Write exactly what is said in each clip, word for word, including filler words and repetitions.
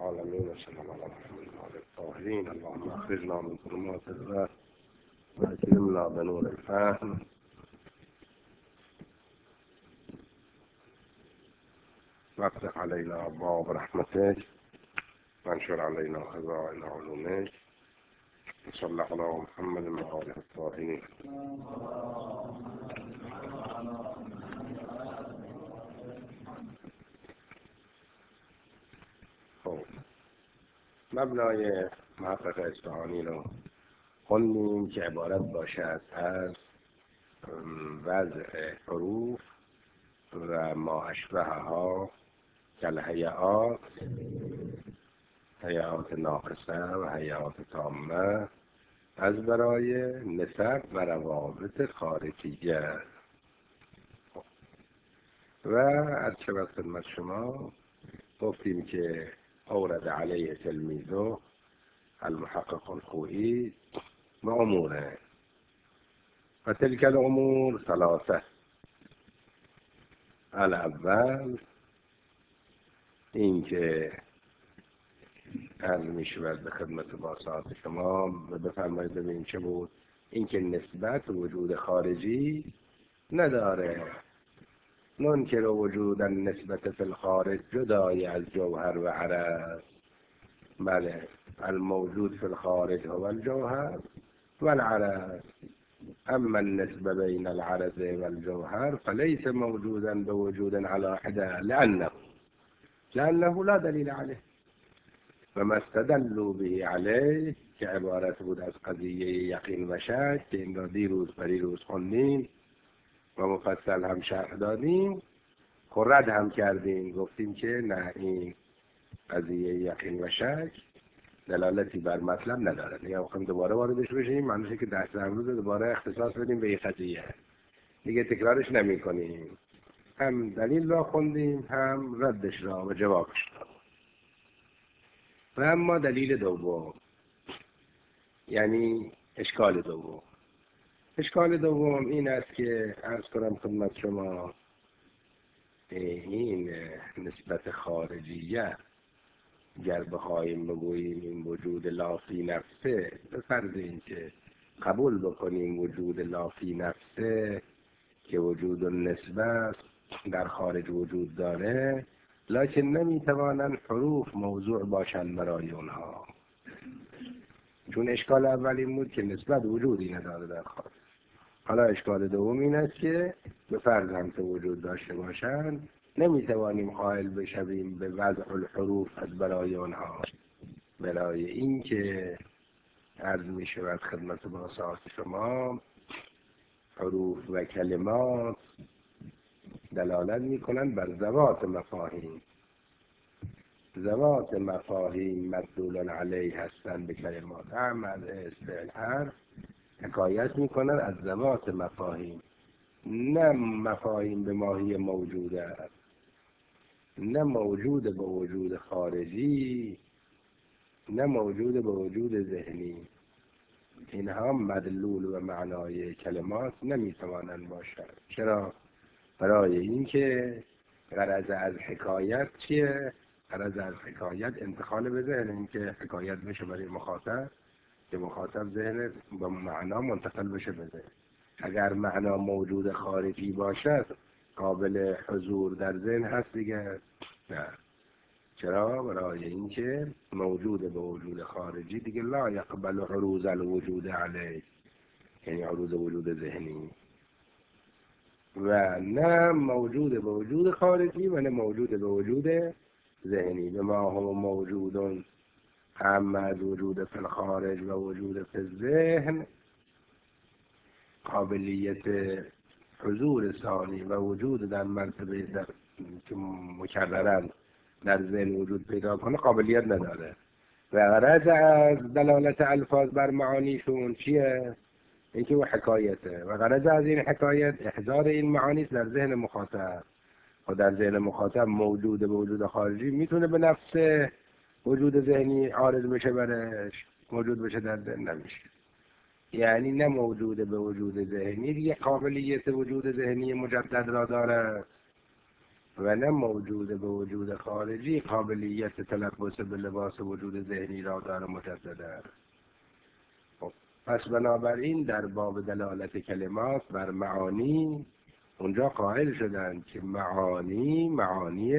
العالمين وصلى الله على محمد وعلى الطاهرين. اللهم اخرجنا من ظلمات الوهم واكرمنا بنور الفهم وافتح علينا ابواب رحمتك وانشر علينا خزائن علومك وصلى على محمد وعلى الطاهرين. خب مبنای محقق اصفهانی رو خوندیم که عبارت باشد از وضع حروف و ما اشبهها کالهیئات، هیئات ناقصه و هیئات تامه، از برای نسب و روابط خارجیه. و از چه وقت خدمت شما گفتیم که اورد علیه تلمیذه المحقق الخوئی و اموره و تلك الامور ثلاثه. الاول این که عرض می شود به خدمت باسات شما بفرمایید ببینید چه بود. این که نسبت وجود خارجی نداره. منکر وجود النسبت فی الخارج جدای از جوهر و عرض. بله، الموجود فی الخارج هو الجوهر والعرض، اما النسبه بین العرض والجوهر فليس موجودا بوجود على حده لانه لانه لا دلیل علیه. و ما استدلوا به علیه که عبارت بود از قضیه یقین و شک که این را دیروز پریروز خوندیم و مفصل هم شرح دادیم، رد هم کردیم، گفتیم که نه، این قضیه یقین و شک دلالتی بر مطلب نداره. دیگه بخوایم دوباره واردش بشیم معنیشه که درس امروز دوباره اختصاص بدیم به این قضیه، دیگه تکرارش نمی کنیم. هم دلیل را خوندیم هم ردش را و جوابش را. و اما دلیل دوم، یعنی اشکال دوم، اشکال دوم این است که عرض کنم خدمت شما این نسبت خارجیه گر بخواهیم بگوییم این وجود لافی نفسه، به فرض این که قبول بکنیم وجود لافی نفسه که وجود النسبه در خارج وجود داره، لکن نمیتوانند حروف موضوع باشند برای اونها. چون اشکال اول این بود که نسبت وجودی نداره در خارج. حالا اشکال دوم این است که به فرض هم که وجود داشته باشند نمیتوانیم قائل بشویم به وضع الحروف از برای آنها، برای این که عرض می شود خدمت باسات شما حروف و کلمات دلالت می کنند بر ذوات مفاهیم. ذوات مفاهیم مدلول علیه هستند به کلمات. اعمال استعل حرف حکایت می کنند از ذوات مفاهیم، نه مفاهیم به ماهی موجوده، نه موجود به وجود خارجی، نه موجود به وجود ذهنی. اینها مدلول و معنای کلمات نمیتوانند باشند. چرا؟ برای اینکه غرض از حکایت چیه؟ غرض از حکایت انتقال به ذهن، اینکه حکایت بشه برای مخاطب که مخاطب ذهن با معنا منتقل بشه به ذهن. اگر معنا موجود خارجی باشد قابل حضور در ذهن هست دیگه؟ نه. چرا؟ برای اینکه موجود به وجود خارجی دیگه لا یقبل عروض الوجود علیه، یعنی عروض وجود ذهنی، و نه موجود به وجود خارجی و نه موجود به وجود ذهنی. به ما هو موجود اما از وجود فی الخارج و وجود فی الذهن، قابلیت حضور ثانی و وجود در مرتبه در که مکررن در ذهن وجود پیدا کنه قابلیت نداره. و غرض از دلالت الفاظ بر معانیشون چیه؟ اینکه او حکایته، و غرض از این حکایت احضار این معانی در ذهن مخاطب. و در ذهن مخاطب موجود به وجود خارجی میتونه به نفس وجود ذهنی عارض بشه، برش موجود بشه در ذهن نمیشه. یعنی نه موجود به وجود ذهنی دیگه قابلیت وجود ذهنی مجدد را داره، و نه موجود به وجود خارجی قابلیت تلبس به لباس وجود ذهنی را داره مجددا. خب پس بنابراین در باب دلالت کلمات بر معانی اونجا قائل شدند که معانی معانی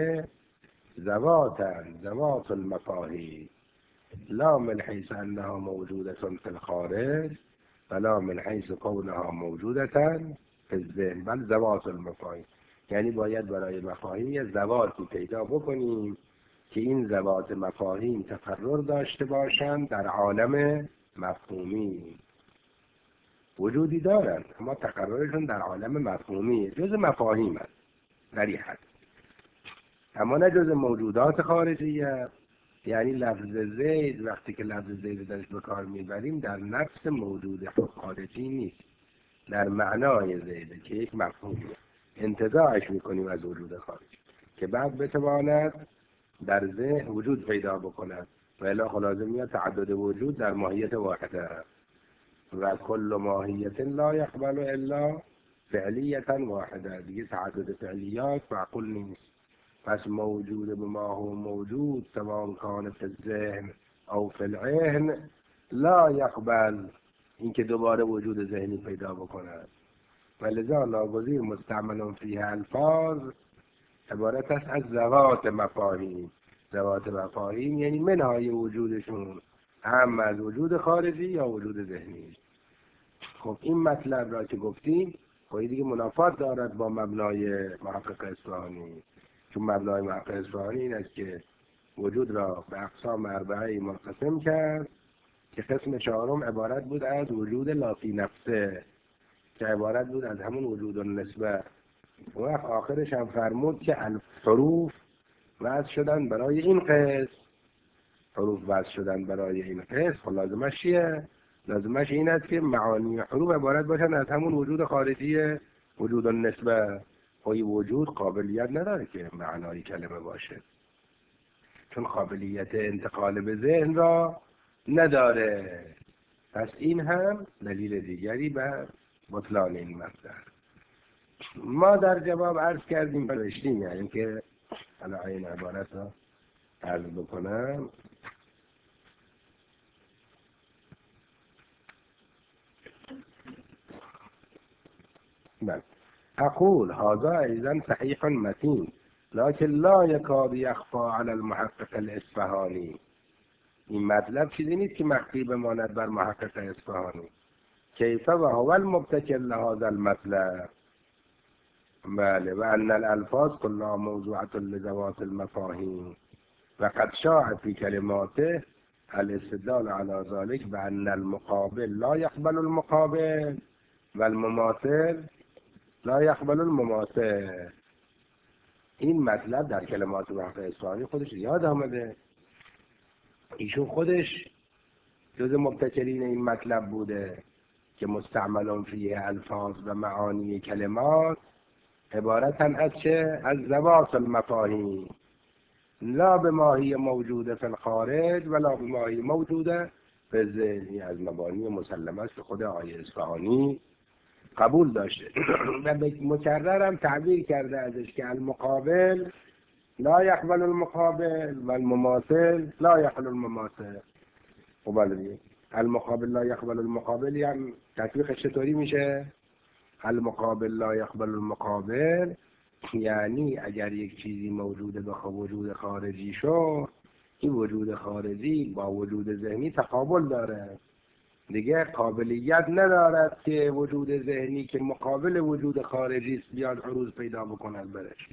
ذواتن، ذوات المفاهیم، لا من حیث انها موجودة فی الخارج ولا من حیث کونها موجودة فی الذهن، بل ذوات المفاهیم. یعنی باید برای مفاهیم یه ذواتی پیدا بکنیم که این ذوات مفاهیم تقرر داشته باشند در عالم مفهومی. وجودی دارند اما تقررشون در عالم مفهومی، جز مفاهیم هست در این حد، اما نه جز موجودات خارجیه. یعنی لفظ زید وقتی که لفظ زید درش به کار میبریم در نفس موجود خارجی نیست، در معنای زیده که یک مفهومی انتزاعش میکنیم از وجود خارجی که بعد بتواند در ذهن وجود پیدا بکند و الا خلاصه میاد تعدد وجود در ماهیت واحده و کل ماهیت لا یقبل الا فعلیت واحده، دیگه تعدد فعلیات معقول نیست. پس موجود به ما هو موجود سواء کان فی الذهن او فی العین لا یقبل اینکه دوباره وجود ذهنی پیدا بکند و لذا ناگزیر مستعمل فیه الفاظ عبارت است از ذوات مفاهیم. ذوات مفاهیم یعنی منهای وجودشون هم از وجود خارجی یا وجود ذهنی. خب این مطلب را که گفتیم خب دیگه منافات دارد با مبنای محقق اصفهانی، چون مبنای محقق اصفهانی این است که وجود را به اقسام اربعه منقسم کرد که قسم چهارم عبارت بود از وجود لا فی نفسه که عبارت بود از همون وجود النسبه. و آخرش هم فرمود که الحروف وضع شدن برای این قسم، حروف وضع شدن برای این قسم. خب لازمش چیه؟ لازمش این است که معانی حروف عبارت باشن از همون وجود خارجی وجود النسبه. خب وجود قابلیت نداره که معنای کلمه باشه، چون قابلیت انتقال به ذهن را نداره. پس این هم دلیل دیگری بر بطلان این مطلب. ما در جواب عرض کردیم برشتیم، یعنی که حالا این عبارت را عرض بکنم. بله اقول هذا ایضا صحیح متین لكن لا یکاد یخفى علی المحقق الاصفهانی. این مطلب چیزی نیست که مخفی بماند بر محقق اصفهانی. کیف و هو المبتکر لهذا المطلب. بله و ان الالفاظ كلها موضوعة لذوات المفاهیم و قد شاع في كلماته الاستدلال على ذلك بأن المقابل لا يقبل المقابل والمماثل لا يقبل المماثل. این مطلب در کلمات محقق اصفهانی خودش یاد آمده. ایشون خودش جز مبتکرین این مطلب بوده که مستعملون فیه الفاظ و معانی کلمات عبارتن از چه؟ از ذوات المفاهیم لا به ماهی موجوده فی الخارج ولا به ماهی موجوده فی الذهن. از مبانی مسلمه است که خود آقای اصفهانی قبول داشته و به مکرر هم تعبیر کرده ازش که المقابل لا يقبل المقابل و المماثل لا يقبل المماثل. خب الان المقابل لا يقبل المقابل یعنی تطبیقش چطوری میشه؟ المقابل لا يقبل المقابل یعنی اگر یک چیزی موجوده به وجود خارجی شد، این وجود خارجی با وجود ذهنی تقابل داره، دیگه قابلیت ندارد که وجود ذهنی که مقابل وجود خارجی است بیاد عروض پیدا بکند برش.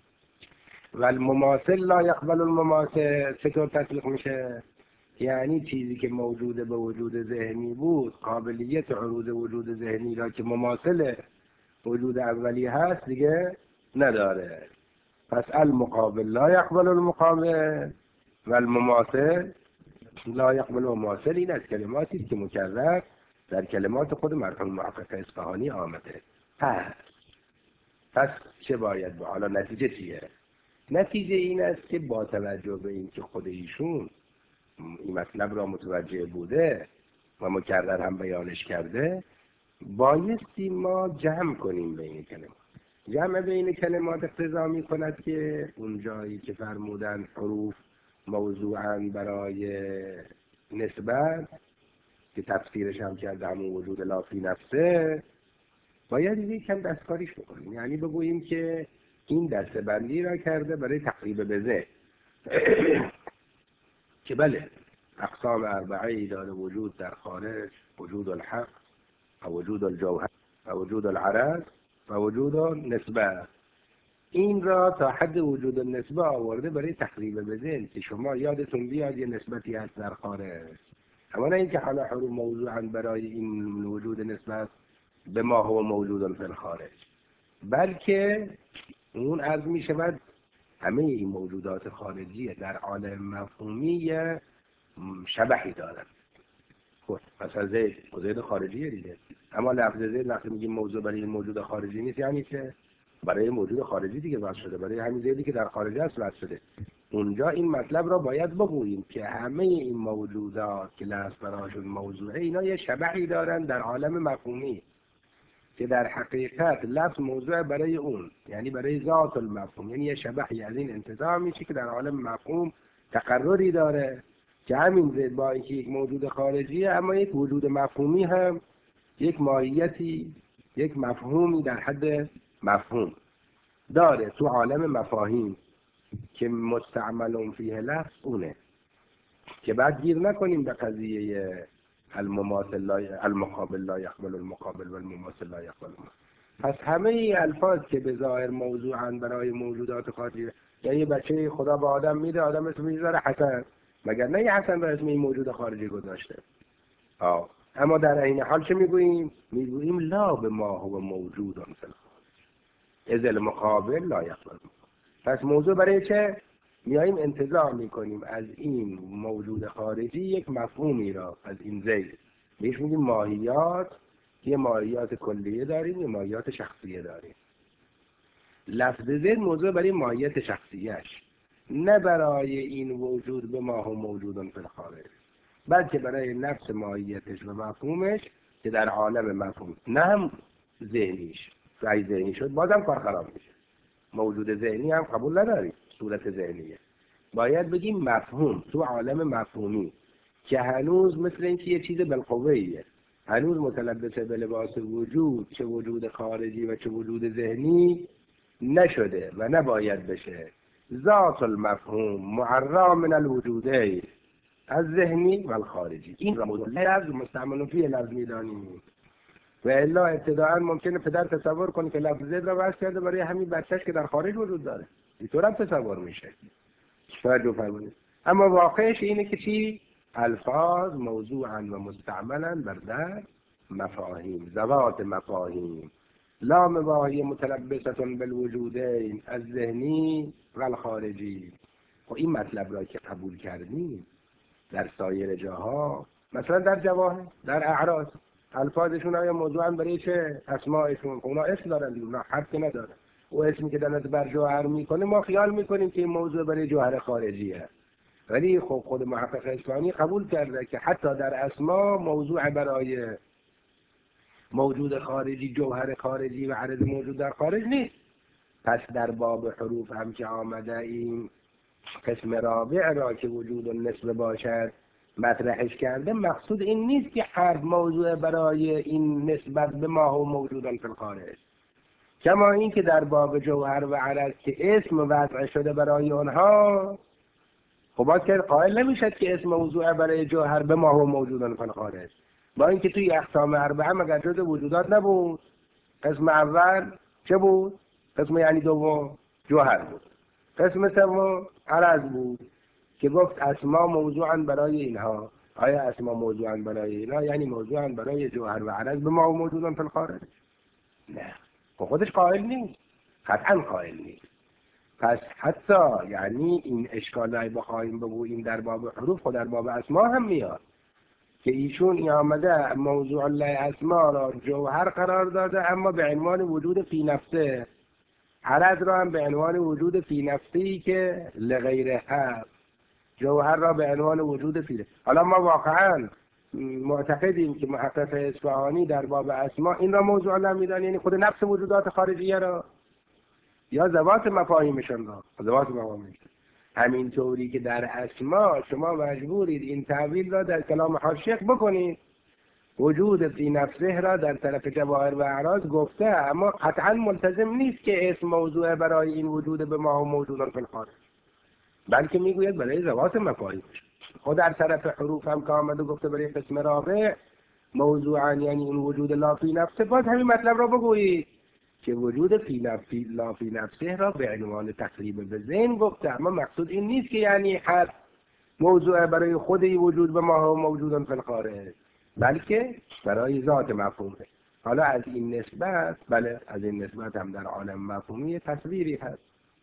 و المماثل لا يقبل المماثل چطور تطبیق میشه؟ یعنی چیزی که موجوده به وجود ذهنی بود قابلیت عروض وجود ذهنی را که مماثل وجود اولی هست دیگه نداره. پس المقابل لا يقبل المقابل و المماثل لا يقبل المماثل. این از کلماتی که مکرر در کلمات خود مرحوم محقق اصفهانی آمده. پس پس چه باید با حالا نتیجه چیه؟ نتیجه این است که با توجه به این که خود ایشون این مطلب را متوجه بوده و مکرر هم بیانش کرده، بایستی ما جمع کنیم بین کلمات. جمع بین کلمات اقتضا می کند که اون جایی که فرمودن حروف موضوعاً برای نسبت که تفسیرش هم کرده همون وجود لا فی نفسه، باید یک کم دستکاریش بکنیم. یعنی بگوییم که این دسته بندی را کرده برای تقریب به ذهن که بله اقسام اربعه داره: وجود در خارج، وجود الحق و وجود الجوهر و وجود العرض و وجود النسبه. این را تا حد وجود النسبه آورده برای تقریب به ذهن که شما یادتون بیاد یه نسبتی هست در خارج، اما نه اینکه حالا حروف موضوعا برای این وجود نسبت به ما هو موجود فی الخارج، بلکه اون عرض می شود همه این موجودات خارجی در عالم مفهومی شبحی دارند. خب مثلا زید و زید خارجیه دیگه، اما لفظ زید وقتی میگیم موضوع برای این موجود خارجی نیست، یعنی که برای موجود خارجی دیگه واسه شده، برای همین زیدی که در خارج است واسه شده. اونجا این مطلب را باید بگوییم که همه این موجودات که لفظ براشون موضوعه اینا یه شبحی دارن در عالم مفهومی که در حقیقت لفظ موضوع برای اون، یعنی برای ذات المفهوم، یعنی یه شبحی از این انتزاع میشه که در عالم مفهوم تقرری داره که همین زید با اینکه یک موجود خارجیه اما یک وجود مفهومی هم، یک ماهیتی، یک مفهومی در حد مفهوم داره تو عالم مفاهیم که مستعمل فیه لفظ اونه، که بعد گیر نکنیم به قضیه المماثل لا المقابل لا یقبل المقابل و المماثل لا یقبل المماثل. پس همه این الفاظ که به ظاهر موضوعاً برای موجودات خارجی، یعنی یه بچه خدا به آدم میده، آدم اسم میذاره حسن، مگر نه یه حسن به اسم این موجود خارجی گذاشته؟ آه. اما در این حال چه میگوییم؟ میگوییم لا به ما هو موجود فی الخارج اذ المقابل لا یقبل. پس موضوع برای چه؟ میاییم انتزاع میکنیم از این موجود خارجی یک مفهومی را از این زید، بهش میگیم ماهیات. یه ماهیات کلیه داریم، یه ماهیات شخصیه داریم. لفظ زید موضوع برای ماهیت شخصیش، نه برای این وجود به ما هم موجودن فی الخارج، بلکه برای نفس ماهیتش و مفهومش که در عالم مفهوم، نه هم ذهنیش. رای ذهنی شد بازم کار خراب میشه. موجود ذهنی هم قبول نداریم، صورت ذهنیه. باید بگیم مفهوم تو عالم مفهومی که هنوز مثل اینکه یه چیز بالقوه‌ایه، هنوز متلبسه به لباس وجود، چه وجود خارجی و چه وجود ذهنی نشده و نباید بشه. ذات المفهوم معرّى من الوجودین، از ذهنی و الخارجی. این را موضوع لفظ مستعمل فیه لفظ میدانیم. و الا ابتداءً ممکنه پدر تصور کنه که لفظ زید را بحث کرده برای همین بچهش که در خارج وجود داره، اینطور هم تصور میشه. توجه فرمایید. اما واقعش اینه که چی؟ الفاظ موضوعاً و مستعملاً بر در مفاهیم، ذوات مفاهیم، لا مباهی متلبسة بالوجودین، از ذهنی و الخارجی. و این مطلب را که قبول کردیم در سایر جاها، مثلا در جواهر، در اعراض، الفاظشون آیا موضوعاً برای چه؟ اسماءشون، اونا اسم دارن، اونا حرف ندارن. و اسمی که دلت بر جوهر میکنه ما خیال میکنیم که این موضوع برای جوهر خارجیه، ولی خب خود محقق اسلامی قبول کرده که حتی در اسما موضوع برای موجود خارجی، جوهر خارجی و عرض موجود در خارج نیست. پس در باب حروف هم که آمده این قسم رابع را که وجود النسبه باشد مطرحش کرده، مقصود این نیست که حرف موضوع برای این نسبت به ما و موجودان فی الخارج، کما این که در باب جوهر و عرض که اسم وضع شده برای آنها، خب باید که قائل نمیشد که اسم موضوع برای جوهر به ما و موجودان فی الخارج، با اینکه توی اقسام اربعه مگر جز وجودات نبود. قسم اول چه بود؟ قسم یعنی دوم جوهر بود. قسم سوم عرض بود که گفت اسما موضوعاً برای اینها. آیا اسما موضوعاً برای اینها یعنی موضوعاً برای جوهر و عرض به ما و موجودان فی الخارج؟ نه، خودش قائل نیست، قطعاً قائل نیست. پس حتی یعنی این اشکال رای بخواهیم بگوییم در باب حروف خود در باب اسما هم میاد که ایشون ای آمده موضوع الله اسما را جوهر قرار داده، اما به عنوان وجود فی نفسه، عرض را هم به عنوان وجود فی نفسی که لغیره هست، جوهر را به عنوان وجود فی نفسه. حالا ما واقعا معتقدیم که محقق اصفهانی در باب اسما این را موضوع الله میدانه، یعنی خود نفس وجودات خارجیه را، یا ذوات مفاهیمشان را، ذوات مفاهیمشان. همین طوری که در اسما شما مجبورید این تعبیر را در کلام حاشیه بکنید. وجود فی نفسه را در طرف جواهر و اعراض گفته، اما قطعا ملتزم نیست که اسم موضوع برای این وجود به ما و موجودان فی الخارج، بلکه میگوید برای ذوات مفاهیمش. خود در طرف حروف هم که آمده گفته برای قسم رابع موضوعا، یعنی این وجود لا فی نفسه، باز همین مطلب را بگویید که وجود فی نفسی لا فی نفسه را به عنوان تقریب به ذهن گفته، اما مقصود این نیست که یعنی هر موضوع برای خود این وجود به ما و موجودان فی الخارج، بلکه برای ذات مفهومه. حالا از این نسبت، بله از این نسبت هم در عالم مفهومی تصویری هست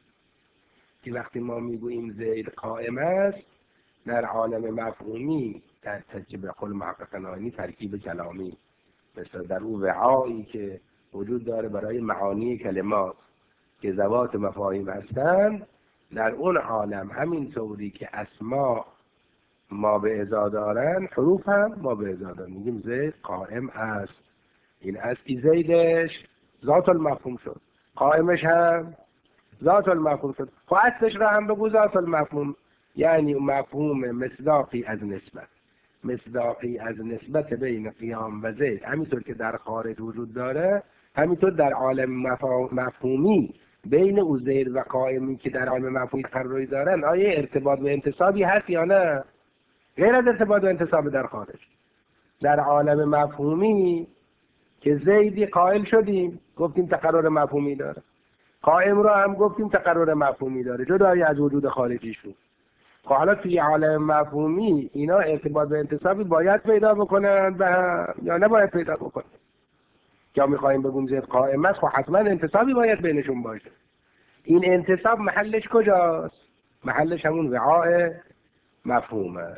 که وقتی ما میگوییم زید قائم است، در عالم مفهومی در تجربه قول محقق نایینی ترکیب کلامی، مثل در او وعایی که وجود داره برای معانی کلمات که ذوات مفاهیم هستند، در اون عالم همین طوری که اسما ما به ازا دارن، حروف هم ما به ازا دارن. میگیم زید قائم است، این استی زیدش ذات المفهوم شد، قائمش هم ذات المفهوم شد. خب اصلش را هم بگو ذات المفهوم، یعنی مفهوم مصداقی از نسبت، مصداقی از نسبت بین قیام و زید، همینطور که در خارج وجود داره، همینطور در عالم مفهومی بین او زید و قائمی که در عالم مفهومی تقرری دارن، آیا ارتباط و انتصابی هست یا نه؟ غیر از ارتباط و انتصاب در خارج، در عالم مفهومی که زیدی قائل شدیم گفتیم تقرر مفهومی داره، قائم را هم گفتیم تقرر مفهومی داره، جدایی از وجود خارجی شد. خب حالا توی عالم مفهومی اینا ارتباط و انتصابی باید پیدا بکنن به هم یا نباید پیدا بکنن؟ یا میخوایم بگیم زید قائم است، خب حتما انتصابی باید بینشون باشه. این انتصاب محلش کجاست؟ محلش همون وعاء مفهومه.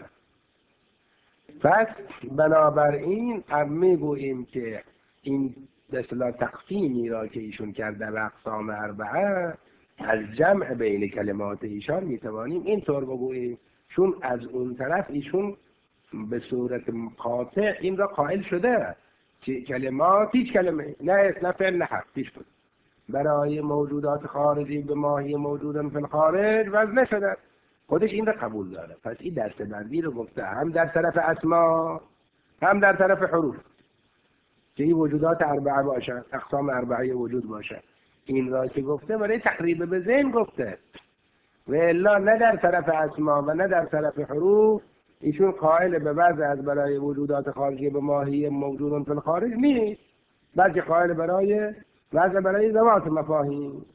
پس بنابراین هم میگوییم که این به اصطلاح تقسیمی را که ایشون کرده به اقسام اربعه، از جمع بین کلمات ایشان میتوانیم اینطور بگوییم، چون از اون طرف ایشون به صورت قاطع این را قائل شده که کلمات، هیچ کلمه نه اسم نه فعل نه حرف، هیچ کدوم برای موجودات خارجی به ماهی موجودن فی الخارج وضع نشده، خودش این را قبول داره. پس این دسته‌بندی رو گفته هم در طرف اسما هم در طرف حروف که این وجودات اربعه باشد، اقسام اربعه وجود باشد. این را که گفته برای تقریب به ذهن گفته، و الا نه در طرف اسما و نه در طرف حروف ایشون قائل به وضع از برای وجودات خارجی به ماهی موجودن فی الخارج نیست، بلکه قائل برای وضع برای ذوات مفاهیم.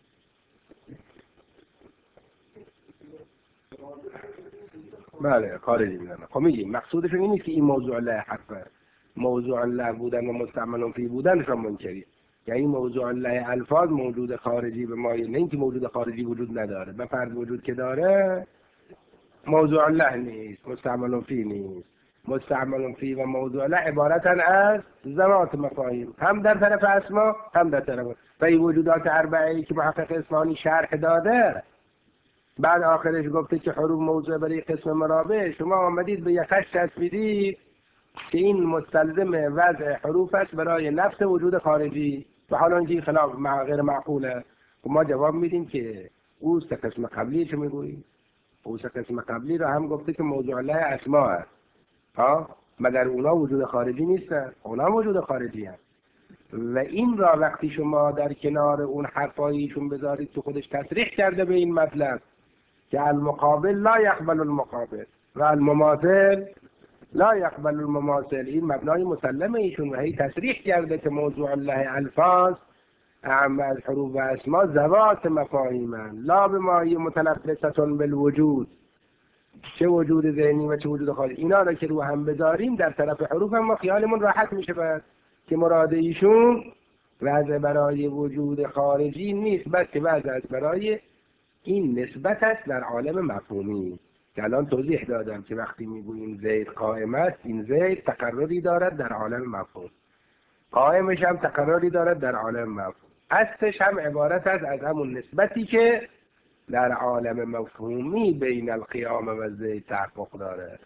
بله خارجی میدن. خب میگیم مقصودشون این نیست که این موضوع له حرفه، موضوع له بودن و مستعمل فی بودنشان منکری، یعنی موضوع له الفاظ موجود خارجی به ما، نه اینکه موجود خارجی وجود نداره، به فرض وجود که داره موضوع له نیست، مستعمل فی نیست. مستعمل فی و موضوع له عبارتن از ذوات مفاهیم، هم در طرف اسما هم در طرف و این وجودات اربعه‌ای که محقق اصفهانی شرح داده، بعد آخرش گفته که حروف موضوع برای قسم مرابع، شما آمدید به یکش تصویدید که این مستلزم وضع حروف است برای نفس وجود خارجی و حالا اینکه خلاف غیر معقوله. و ما جواب میدیم که او سه قسم قبلی چه میگوییم؟ او سه قسم قبلی را هم گفته که موضوع له اسما است، ها، مگر اونا وجود خارجی نیستن؟ اونا وجود خارجی هست. و این را وقتی شما در کنار اون حرفاییشون بذارید که خودش تصریح کرده به این مطلب که المقابل لا یقبل المقابل و المماثل لا یقبل المماثل، این مبنای مسلمه ایشون و هی تصریح کرده که موضوع له الفاظ اعم از حروف و اسما ذوات مفاهیمن لا به ماهی متلبستون بالوجود، چه وجود ذهنی و چه وجود خارجی. اینا را که رو هم بذاریم در طرف حروف هم ما خیالمون راحت میشه بعد که مراد ایشون وضع برای وجود خارجی نیست، بلکه وضع از برای این نسبت است در عالم مفهومی که الان توضیح دادم که وقتی میگوییم زید قائم است، این زید تقرری دارد در عالم مفهوم، قائمش هم تقرری دارد در عالم مفهوم، اصلش هم عبارت است از همون نسبتی که در عالم مفهومی بین القیام و زید تحقق داره،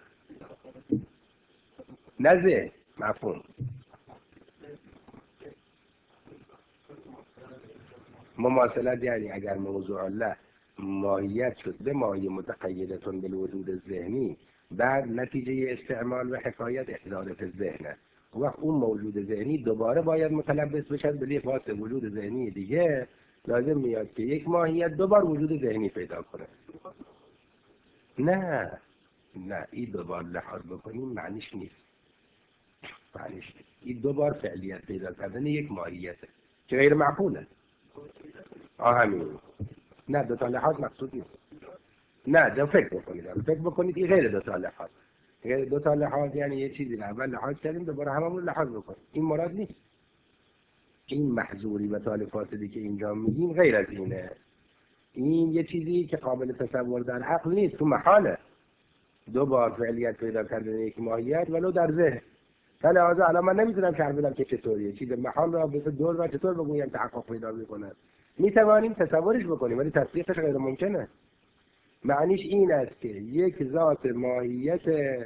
نه زید مفهوم. مماثلت یعنی اگر موضوع الله ماهیت شد به ماهی متقیدتون بالوجود الذهنی، بعد نتیجه استعمال و حکایت احضار فی ذهنه، وقت اون موجود ذهنی دوباره باید متلبس بشد به لباس وجود ذهنی دیگه، لازم میاد که یک ماهیت دوبار وجود ذهنی پیدا کنه. نه نه این دوبار لحاظ بکنیم معنیش نیست، معنیش نیست. این دوبار فعلیت پیدا کردن یک ماهیته که غیر معقوله. آه همین. نه دو تا لحاظ مقصود نیست. نه دو فکر بکنید، فکر بکنید این غیر دو تا لحاظ. غیر دو تا لحاظ یعنی یه چیزی رو اول لحاظ کردیم دوباره هممون لحاظ بکنیم، این مراد نیست. این محظوری و طالب فاسدی که اینجا میگیم غیر از اینه. این یه چیزی که قابل تصور در عقل نیست، تو محاله دو بار فعلیت پیدا کردن یک ماهیت ولو در ذهن. ولی لحاظا الان من نمیتونم شرح بدم که چطوریه، چیز محال را به دور و چطور بگویم تحقق پیدا میکنه. میتوانیم تصورش بکنیم ولی تصدیقش غیر ممکنه. معنیش این است که یک ذات ماهیت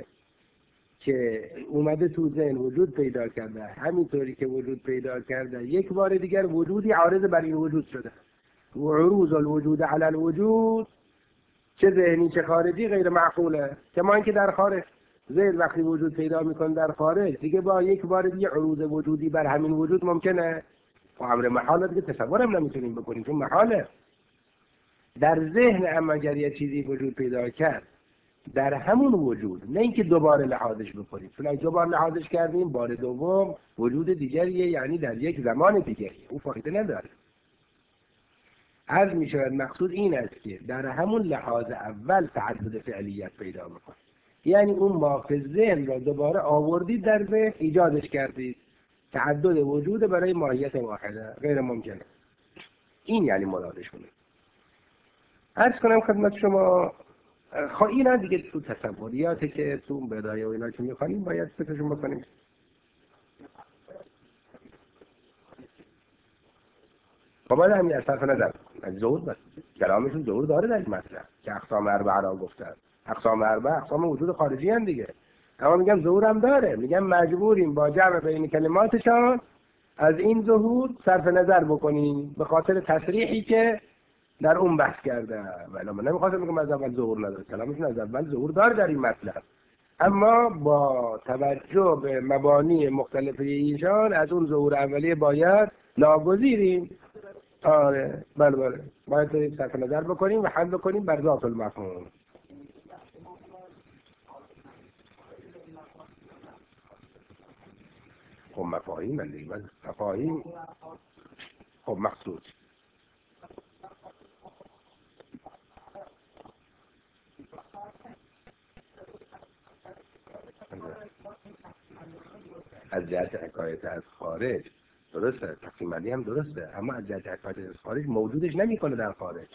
که اومده تو ذهن وجود پیدا کرده، همینطوری که وجود پیدا کرده یک بار دیگر وجودی عارض بر این وجود شده. و عروض الوجود علی الوجود چه ذهنی چه خارجی غیر معقوله. کما اینکه در خارج ذهن وقتی وجود پیدا میکنه در خارج دیگه با یک بار دیگه عروض وجودی بر همین وجود ممکنه. و امر محاله دیگه تصورم نمیتونیم بکنیم چون محاله. در ذهن اما اگر یه چیزی وجود پیدا کرد در همون وجود، نه اینکه دوباره لحاظش بکنیم، چون اگه دوباره لحاظش کردیم بار دوم وجود دیگریه، یعنی در یک زمان دیگری، او فایده نداره. عرض می شود مقصود این است که در همون لحاظ اول تعدد فعلیت پیدا میکنه، یعنی اون ما فی ذهن را دوباره آوردید در ذهن ایجادش کردید. تعدد وجود برای ماهیت واحده غیر ممکنه. این یعنی مرادشونه. عرض کنم خدمت شما خواهی اینا دیگه تو تصوریاتی که تو بدایه و اینا که میخوانیم باید فکرشون بکنیم. خب باید همین از طرف نظر از ظهور بس کلامشون ظهور داره در این مطلب که اقسام اربعه را گفتن. اقسام اربعه اقسام وجود خارجی هم دیگه، اما میگم ظهور هم داره. میگم مجبوریم با جمع بین کلماتشان از این ظهور صرف نظر بکنیم به خاطر تصریحی که در اون بحث کرده. ولی من نمیخواستم بگم از اول ظهور نداره، کلامشون از اول ظهور داره در این مطلب، اما با توجه به مبانی مختلف ایشان از اون ظهور اولیه باید ناگزیریم. آره بله بله باید صرف نظر بکنیم و حل بکنیم بر ذات المفهوم. خب مفاهیم من دیگه مفاهیم. خب مقصود از جهت حکایت از خارج درسته، تقسیم بندی هم درسته، اما از جهت حکایت از خارج موجودش نمیکنه در خارج.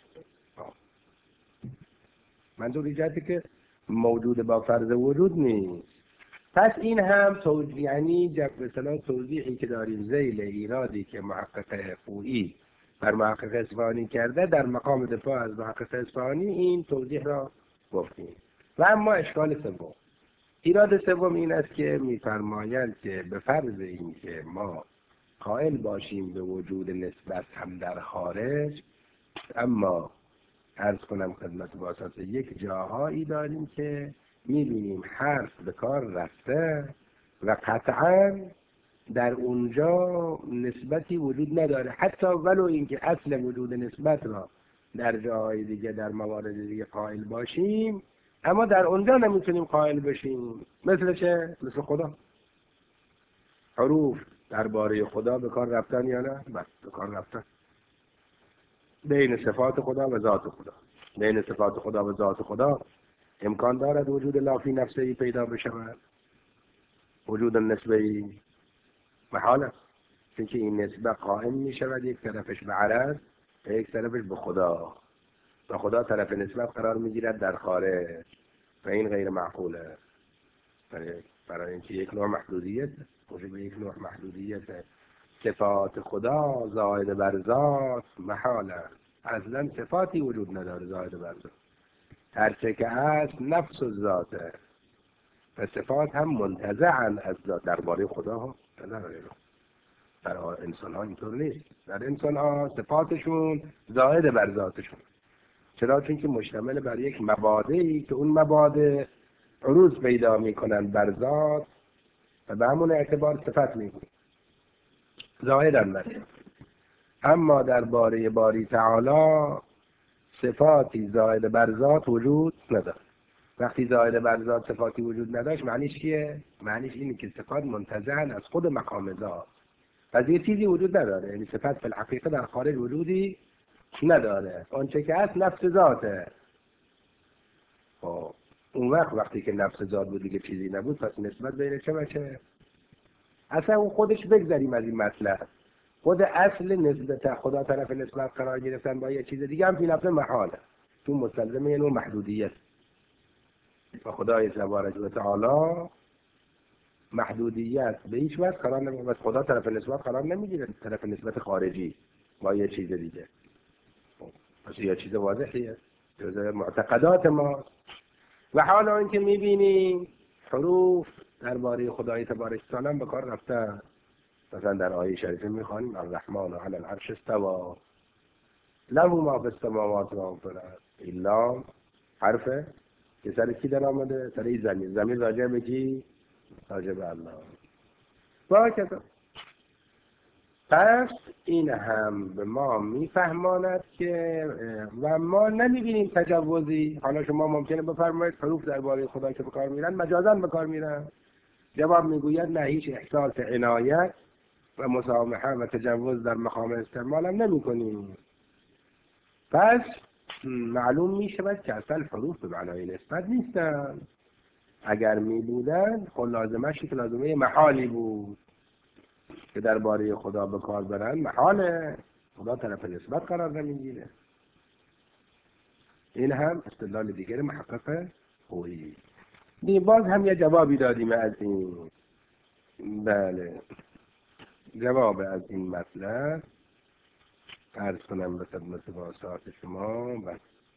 منظور جهتی که موجود با فرض وجود نیست. پس این هم توضیح، یعنی به اصطلاح توضیحی که داریم ذیل ایرادی که محقق خویی بر محقق اصفهانی کرده در مقام دفاع از محقق اصفهانی این توضیح را گفتیم. و اما اشکال سوم، ایراد سوم این است که می‌فرمایند که به فرض این که ما قائل باشیم به وجود نسبت هم در خارج، اما عرض کنم خدمت واسط یک جاهایی داریم که می‌بینیم حرف به کار رفته و قطعاً در اونجا نسبتی وجود نداره، حتی ولو اینکه اصل وجود نسبت را در جاهای دیگه در موارد دیگه قائل باشیم، اما در اونجا نمیتونیم قائل بشیم. مثل چه؟ مثل خدا. حروف درباره خدا به کار رفتن یا نه؟ بس به کار رفتن. بین صفات خدا و ذات خدا، بین صفات خدا و ذات خدا امکان دارد وجود لافی نفسه‌ای پیدا بشود؟ وجود نسبه‌ای محال است، چون که این نسبه قائم می شود یک طرفش به عرض و یک طرفش به خدا، و خدا طرف نسبت قرار می گیرد در خارج و این غیر معقوله. برای, برای اینکه یک نوع محدودیت وجود یک نوع محدودیت صفات خدا زائد بر ذات محاله. اصلا صفاتی وجود نداره زائد بر ذات، هرچه که هست نفس و ذاته و صفات هم منتزعاً از ذات درباره خدا ها نداره. در انسان ها اینطور نیست. در انسان ها صفاتشون زائد بر ذاتشون. چرا؟ چون که مشتمل بر یک مبادئی که اون مبادئ عروض پیدا میکنن بر ذات و به همون اعتبار صفت میکنن زائدن بر. اما درباره باری تعالی صفاتی زائد بر ذات وجود نداره. وقتی زائد بر ذات صفاتی وجود نداشت معنیش چیه؟ معنیش اینه که صفات منتزعن از خود مقام ذات. پس یه چیزی وجود نداره، یعنی صفت فی الحقیقه در خارج وجودی نداره. آنچه که هست نفس ذاته. خب اون وقت وقتی که نفس ذات بود دیگه چیزی نبود، پس نسبت بین چه و چه؟ اصلا اون خودش بگذاریم از این مطلب. خود اصل نسبت خدا طرف نسبت قرار گرفتن با یه چیز دیگه هم فی نفس محاله، چون مستلزم یه نوع محدودیت. و خدای تبارک و تعالی محدودیت به هیچ وجه قرار نمیگیره. خدا طرف نسبت قرار نمیگیره، طرف نسبت خارجی با یه چیز دیگه. پس یه چیز واضحیه، جزء معتقدات ما. و حالا اینکه میبینیم حروف درباره خدای تبارک و تعالی به کار رفته. مثلا در آیه شریفه میخوانیم الرحمن علی العرش استوى له ما فی السماوات و ما فی الارض. الا حرفه که سر کی در آمده؟ سر این زمین. زمین راجع به کی؟ راجع به الله. با کتا پس این هم به ما میفهماند که و ما نمیبینیم تجاوزی. حالا شما ممکنه بفرمایید حروف درباره خدا که به کار میرن مجازاً به کار میرن. جواب میگوید نه، هیچ احساس عنایت و مسامحه و تجاوز در مقام استعمال هم نمی کنیم. پس معلوم می شود که اصلا حروف به معنای نسبت نیستن. اگر می بودن خب لازمش که لازمه محالی بود که درباره خدا به کار برن. محاله، خدا طرف نسبت قرار نمیگیره. این هم استدلال دیگر محقق خویی. دی باز هم یه جوابی دادیم از این. بله، جواب از این مطلب عرض کنم به خدمت واسطات شما. بس.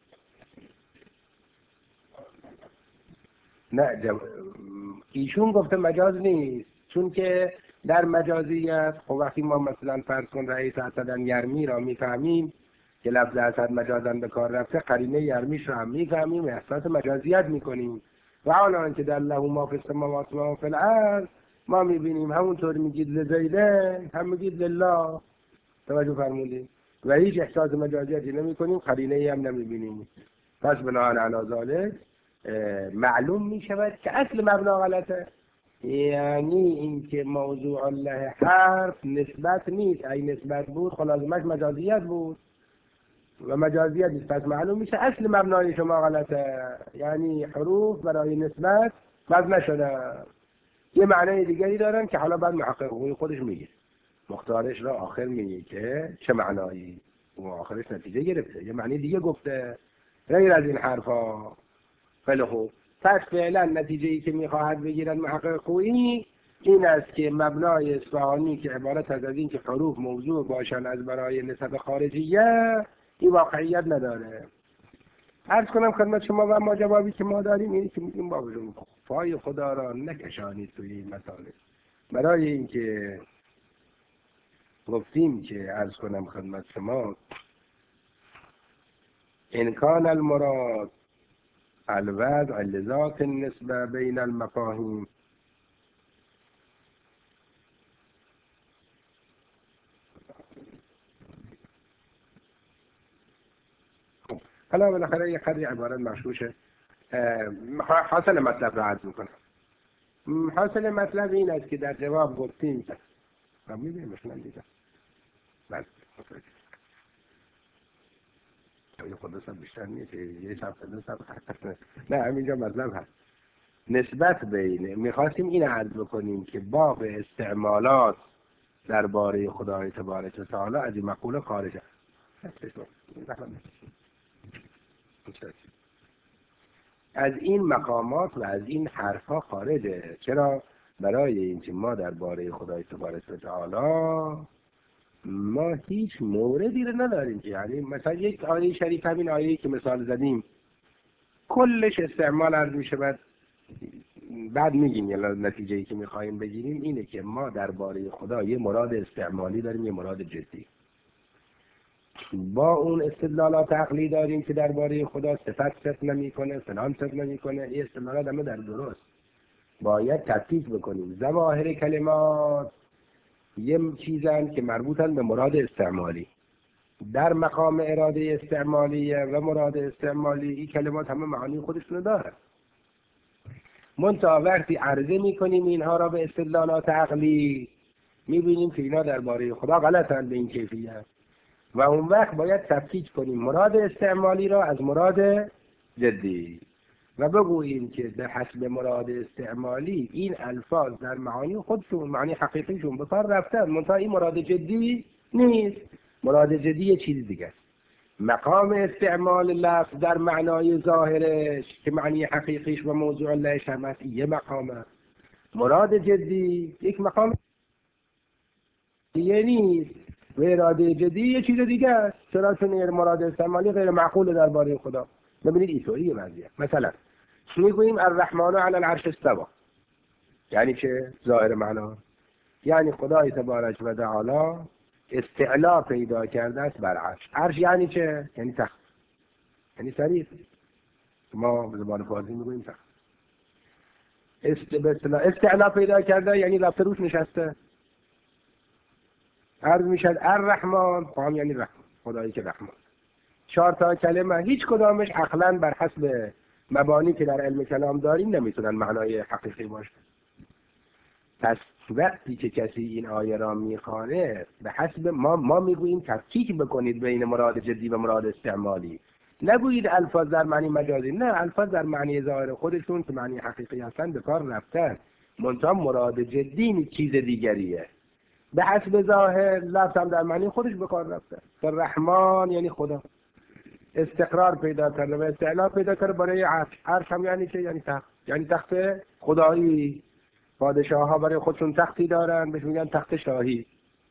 نه جو... ایشون گفته مجاز نیست، چون که در مجازیت خب وقتی ما مثلا فرض کن رئیس اسدن یرمی را میفهمیم که لفظ اسد مجازن به کار رفته، قرینه یرمیش را هم میفهمیم، احساس مجازیت میکنیم. و حالا که در له ما فی السماوات و ما فی الارض ما میبینیم همونطور میگید لزیده هم میگید لله. توجه فرمودید؟ و هیچ احساس مجازیتی نمی کنیم، قرینه ای هم نمیبینیم. پس بناهن علی ذالک معلوم می شود که اصل مبنا غلطه. یعنی اینکه موضوع الله حرف نسبت نیست. ای نسبت بود خلاصمش مجازیت بود و مجازیت نیست. پس معلوم میشه اصل مبنای شما غلطه. یعنی حروف برای نسبت باز نشده، یه معنی دیگری دارن که حالا بعد محقق خودش میگه، مختارش را آخر میگه که چه معنایی، و آخرش نتیجه گرفته یه معنی دیگه گفته غیر از این حرفا. خیلی خوب، پس فعلا نتیجه ای که میخواهد بگیرن محقق خویی این است که مبنای اصفهانی که عبارت از این که حروف موضوع باشن از برای نسب خارجیه این واقعیت نداره. عرض کنم خدمت شما و ما جوابی که ما داریم اینه که میگیم بابا جون پای خدا را نکشانید توی این مسائل. برای اینکه گفتیم که عرض کنم خدمت شما ان کان المراد الوضع لذات النسبه بین المفاهیم حالا بالاخره یه قدری عبارت مشکوشه. حاصل مطلب را عرض میکنم. حاصل مطلب این است که در جواب گفتیم و میبینیم مثلا دیدم بس خودش هم بیشتر نیست، یه صفحه دو صفحه. نه همینجا مطلب هست. نسبت بین میخواستیم این عرض بکنیم که باب استعمالات درباره خدای تبارک و تعالی از این مقوله خارج است. از این مقامات و از این حرفها خارجه. چرا؟ برای اینکه ما درباره خدای تبارک و تعالی ما هیچ موردی رو نداریم که یعنی مثلا یک آیه شریف همین آیه‌ای که مثال زدیم کلش استعمال عرض میشه بعد بعد میگیم یه نتیجه‌ای که میخوایم بگیریم اینه که ما درباره خدا یه مراد استعمالی داریم، یه مراد جدی. با اون استدلالات عقلی داریم که درباره خدا صفت صفت نمیکنه، فلان صفت نمیکنه، این استدلالات همه در درست. باید تفکیک بکنیم. ظواهر کلمات یه چیزن که مربوطن به مراد استعمالی. در مقام اراده استعمالیه و مراد استعمالی این کلمات همه معانی خودشونو داره. منتها وقتی عرضه میکنیم اینها را به استدلالات عقلی میبینیم که اینا درباره خدا غلطن به این کیفیت و اون وقت باید تفکیک کنیم مراد استعمالی را از مراد جدی و بگوییم که در حسب مراد استعمالی این الفاظ در معانی خودشون، معانی حقیقیشون به کار رفتن، منتها این مراد جدی نیست. مراد جدی یه چیز دیگه است. مقام استعمال لفظ در معنای ظاهرش که معنی حقیقیش و موضوع لهش هم هست یه مقامه. مراد جدی یک مقام دیگه نیست و اراده جدی یه چیز دیگه است. چرا؟ چون مراد استعمالی غیر معقول درباره خدا. ببینید اینطوریه وضعیت. مثلا میگوییم الرحمن علی العرش استوى، یعنی چه؟ ظاهر معنا یعنی خدای تبارک و تعالی استعلا پیدا کرده است بر عرش. عرش یعنی چه؟ یعنی تخت، یعنی سریر. ما به زبان فارسی میگوییم تخت. است استعلا پیدا کرده یعنی رفته روش نشسته. عرض میشد الرحمن، خواهم یعنی رحمان، خدایی که رحمان. چهار تا کلمه هیچ کدامش عقلاً بر حسب مبانی که در علم کلام داریم نمیتونن معنای حقیقی باشه. پس وقتی که کسی این آیه را میخوانه به حسب ما ما میگوییم تفکیک بکنید بین مراد جدی و مراد استعمالی. نگویید الفاظ در معنی مجازی، نه، الفاظ در معنی ظاهر خودشون که معنی حقیقی هستن به کار رفتن، منتها مراد جدی چیز دیگریه. به حسب ظاهر لفظ هم در معنی خودش به کار رفته. رحمان یعنی خدا استقرار پیدا کرده و استعلا پیدا کرده برای عرش. عرش هم یعنی چه؟ یعنی تخت، یعنی تخت خدایی. پادشاه ها برای خودشون تختی دارن بهش میگن تخت شاهی.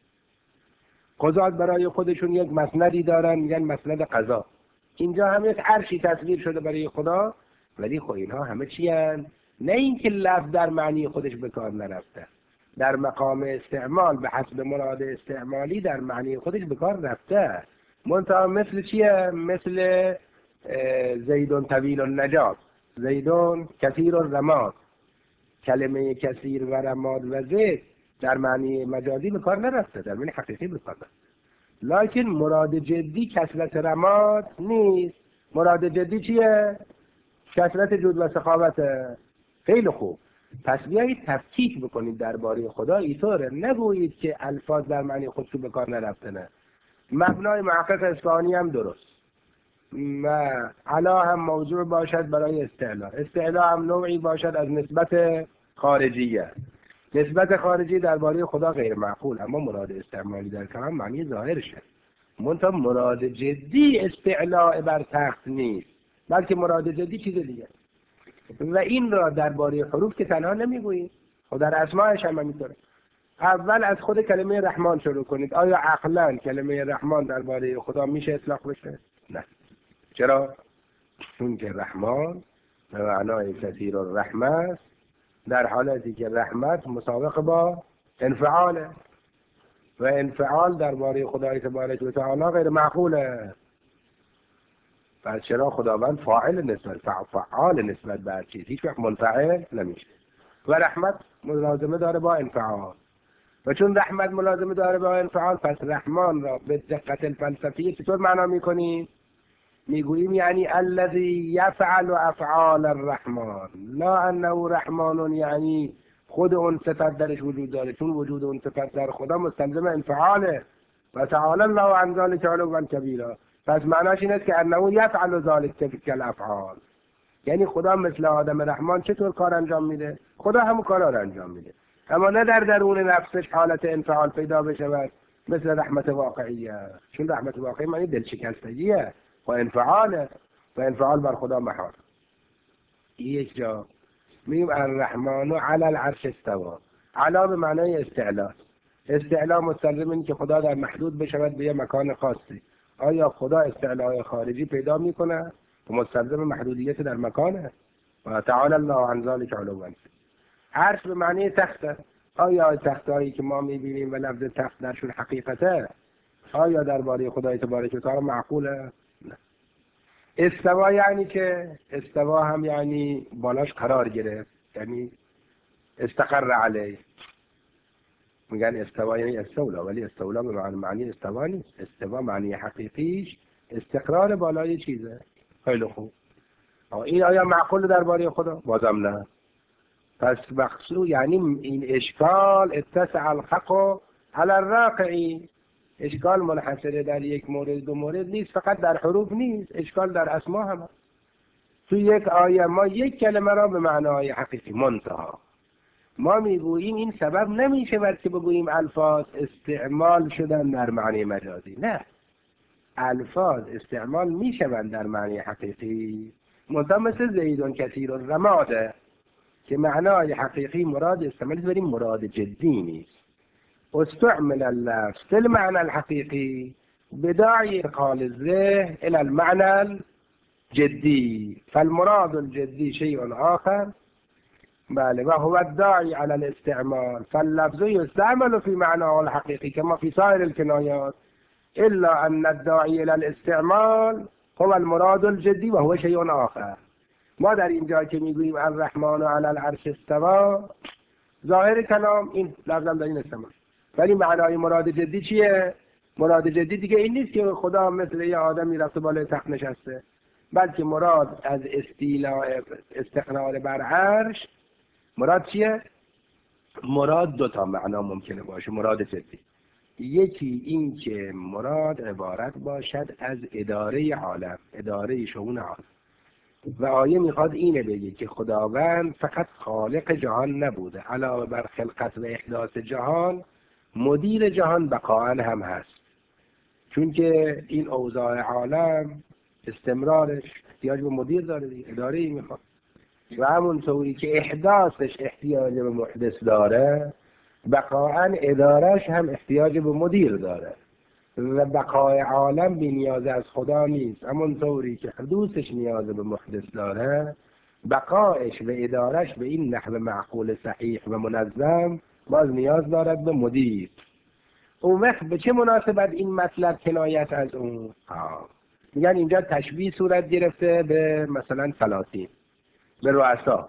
قضات برای خودشون یک مسندی دارن میگن مسند قضا. اینجا هم یک عرشی تصویر شده برای خدا، ولی خب اینها همه چی هن؟ نه اینکه لفظ در معنی خودش به کار نرفته، در مقام استعمال به حسب مراد استعمالی در معنی خودش به کار رفته. منتها مثل چیه؟ مثل زیدون طویل النجات، زیدون کثیر الرماد. کلمه کثیر و رماد و زید در معنی مجازی به کار نرفته، در معنی حقیقی به کار رفته. لکن مراد جدی کثرت رماد نیست. مراد جدی چیه؟ کثرت جود و سخاوت. خیلی خوب. پس بیایید تفکیک بکنید درباره خدا اینطوره. نگویید که الفاظ در معنی خودشو به کار نرفته. نه، مبنای محقق اصفهانی هم درست و علا هم موضوع باشد برای استعلا. استعلا هم نوعی باشد از نسبت خارجیه. نسبت خارجی درباره خدا غیر معقول، اما مراد استعمالی در کلام معنی ظاهرشه. منتها مراد جدی استعلاء بر تخت نیست، بلکه مراد جدی چیز دیگه. و این را درباره حروف که تنها نمیگوییم، خود در اسماءش هم همینطوره. اول از خود کلمه رحمان شروع کنید. آیا عقلاً کلمه رحمان درباره خدا میشه اطلاق بشه؟ نه. چرا؟ چون که رحمان به معنای کثیر الرحمه است، در حالتی که رحمت مسابقه با انفعاله و انفعال درباره خدای تبارک و تعالی غیر معقوله. پس چرا خداوند فاعل نسبت فعال نسبت به هر چیز، هیچ وقت منفعل نمیشه. و رحمت ملازمه داره با انفعال، و چون رحمت ملازمه داره با انفعال، پس رحمان را به دقت الفلسفی چطور معنا میکنیم؟ میگوییم یعنی الذی یفعل افعال الرحمن، لا انه رحمان، یعنی خود اون صفت درش وجود داره، چون وجود اون صفت در خدا مستلزم انفعاله. و تعالی الله عن ذلک علوا کبیرا. پس معناش این است که انه یفعل ذلک تلک الافعال، یعنی خدا مثل آدم رحمان چطور کار انجام میده؟ خدا همون کارا رو انجام میده، اما نه در درون نفسش حالت انفعال پیدا بشه مثل رحمت واقعیه. چون رحمت واقعی معنی دلشکستگیه و انفعاله و انفعال بر خدا محال. یک جا میگیم الرحمن علی العرش استوى. علا به معنای استعلا. استعلا مستلزم این که خدا در محدود بشود به یه مکان خاصی. آیا خدا استعلای خارجی پیدا میکنه و مستلزم محدودیت در مکانه؟ و تعالی الله عن ذلک علوا. عرش به معنی تخته. آیا تختایی که ما میبینیم و لفظ تخت درشون حقیقته، آیا درباره خدای تبارک و تعالی معقوله؟ نه. استوا یعنی که استوا هم یعنی بالاش قرار گرفت، یعنی استقر علیه. میگن استوا یعنی استولا، ولی استولا به معنی معنی استوا نیست. استوا معنی حقیقیش استقرار بالای چیزه. خیلی خوب. این آیا معقول درباره خدا؟ بازم نه. پس بخصو یعنی این اشکال اتسع الحق علی الراقعی. اشکال منحصره در یک مورد دو مورد نیست، فقط در حروف نیست، اشکال در اسما هم. تو یک آیه ما یک کلمه را به معنای حقیقی منتها ما میگوییم این سبب نمیشه برای که بگوییم الفاظ استعمال شدن در معنی مجازی. نه، الفاظ استعمال میشوند در معنی حقیقی، منتها مثل زیدون کثیر الرماده که معنای حقیقی مراد استعمال ولی مراد جدی نیست. استعمل اللفظ في المعنى الحقيقي بداعي إدخال الذهن إلى المعنى الجدي، فالمراد الجدي شيء آخر بله وهو الداعي على الاستعمال، فاللفظ يستعمل في معناه الحقيقي كما في سائر الكنايات، إلا أن الداعي إلى الاستعمال هو المراد الجدي وهو شيء آخر. ما در اینجا که میگوییم الرحمن علی العرش استوى، ظاهر کلام این لفظ هم در این استعمال، ولی معنای مراد جدی چیه؟ مراد جدی دیگه این نیست که خدا مثل یه آدمی رفته بالای تخت نشسته، بلکه مراد از استیلاء استقرار بر عرش مراد چیه؟ مراد دو تا معنا ممکنه باشه مراد جدی. یکی این که مراد عبارت باشد از اداره عالم، اداره شؤون عالم، و آیه میخواد اینه بگه که خداوند فقط خالق جهان نبوده، علاوه بر خلقت و احداث جهان مدیر جهان بقاءً هم هست، چون که این اوضاع عالم استمرارش احتیاج به مدیر داره، اداره میخواد، و همونطوری که احداثش احتیاج به محدث داره بقاءً ادارش هم احتیاج به مدیر داره، و بقای عالم بی نیاز از خدا نیست. همونطوری که حدوثش نیاز به محدث داره بقایش و ادارش به این نحو معقول صحیح و منظم باز نیاز دارد به مدیر. اون وقت به چه مناسبت این مطلب کنایت از اون؟ آه. میگن اینجا تشبیه صورت گرفته به مثلا سلاطین، به رؤسا.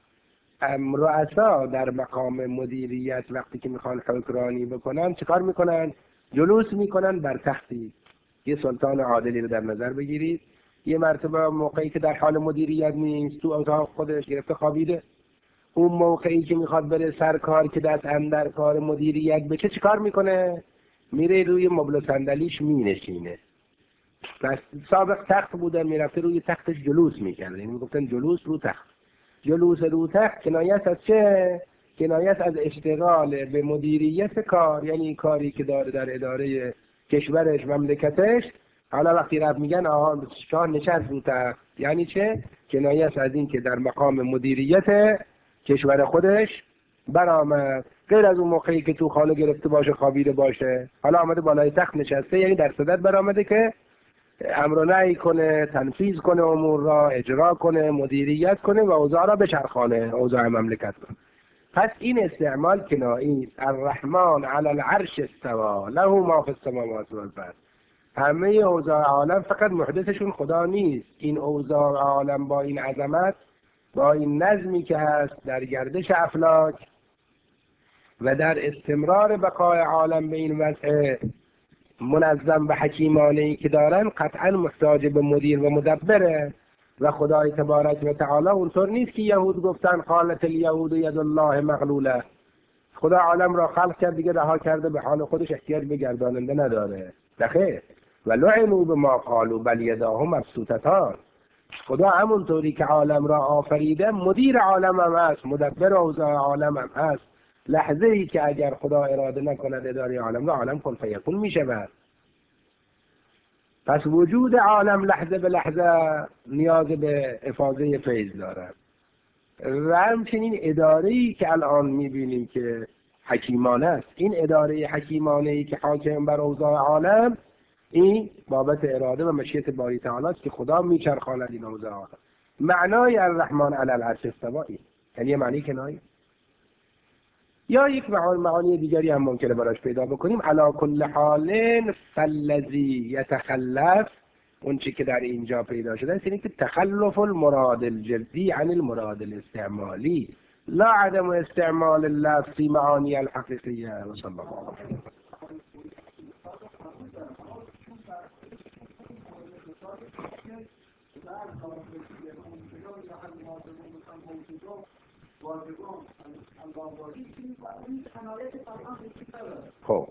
رؤسا در مقام مدیریت وقتی که میخوان حکمرانی بکنن چیکار میکنن؟ جلوس میکنن بر تختی. یه سلطان عادلی رو در نظر بگیرید، یه مرتبه موقعی که در حال مدیریت نیست تو اتاق خودش گرفته خوابیده، اون موقعی که میخواد بره سر کار که دست اندر کار مدیریت بشه چیکار میکنه؟ میره روی مبل و صندلیش مینشینه. پس سابق تخت بوده، میرفته روی تختش جلوس میکنه، یعنی میگفتن جلوس رو تخت. جلوس رو تخت کنایت از چه؟ کنایت از اشتغال به مدیریت کار، یعنی کاری که داره در اداره کشورش مملکتش. حالا وقتی رفت میگن آها شاه نشست رو تخت، یعنی چه؟ کنایت از این که در مقام مدیریت کشور خودش برآمد، غیر از اون موقعی که تو خانه گرفته باشه خوابیده باشه، حالا آمده بالای تخت نشسته، یعنی در صدد برآمده که امر و نهی کنه، تنفیذ کنه، امور را اجرا کنه، مدیریت کنه و اوضاع را بچرخانه، اوضاع مملکت کنه. پس این استعمال کنایی است. الرحمن علی العرش استوى له ما فی السماوات والارض. همه اوضاع عالم فقط محدثشون خدا نیست، این اوضاع عالم با این عظمت، با این نظمی که هست در گردش افلاک و در استمرار بقای عالم به این وضع منظم و حکیمانه‌ای که دارن، قطعا محتاج به مدیر و مدبره. و خدای تبارک و تعالی اونطور نیست که یهود گفتن قالت الیهود ید الله مغلوله، خدا عالم را خلق کرد دیگه رها کرده به حال خودش، احتیاج به گرداننده نداره. نخیر، و لعنوا بما قالوا بل یداه مبسوطتان. خدا همونطوری که عالم را آفریده مدیر عالم هم هست، مدبر اوضاع عالم هم هست. لحظه ای که اگر خدا اراده نکند اداره عالم را، عالم کن فیکون میشود. پس وجود عالم لحظه به لحظه نیاز به افاضه فیض دارد. و همچنین اداره‌ای که الان میبینیم که حکیمانه است، این اداره حکیمانه‌ای که حاکم بر اوضاع عالم، این بابت اراده و مشیت باری تعالی است که خدا میچرخاند این اوضاع عالم. معنای الرحمن علی العرش استوى، یعنی معنی کنایه یا یک معانی دیگری هم ممکنه براش پیدا بکنیم. علی کل حال فالذی یتخلف، اون چی که در اینجا پیدا شده است اینه که تخلف المراد الجدی عن المراد الاستعمالی، لا عدم استعمال اللفظ فی معانی الحقیقیه. و صلی الله علیه و خب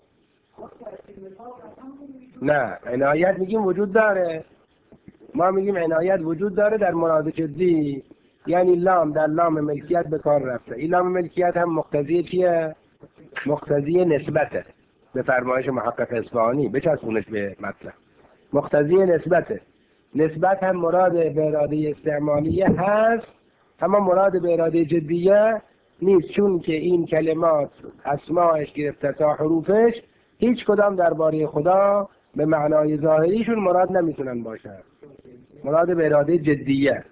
نه، عنایت میگیم وجود داره، ما میگیم عنایت وجود داره در مراد جدی، یعنی لام در لام ملکیت به کار رفته. این لام ملکیت هم مقتضی چیه؟ مقتضی نسبته به فرمایش محقق اصفهانی، بچسبونش به مطلب. مقتضی نسبته. نسبت هم مراد به اراده استعمالیه هست، اما مراد به اراده جدیه نیست، چون که این کلمات اسماعش گرفته تا حروفش هیچ کدام درباره خدا به معنای ظاهریشون مراد نمیتونن باشن، مراد به اراده جدیه.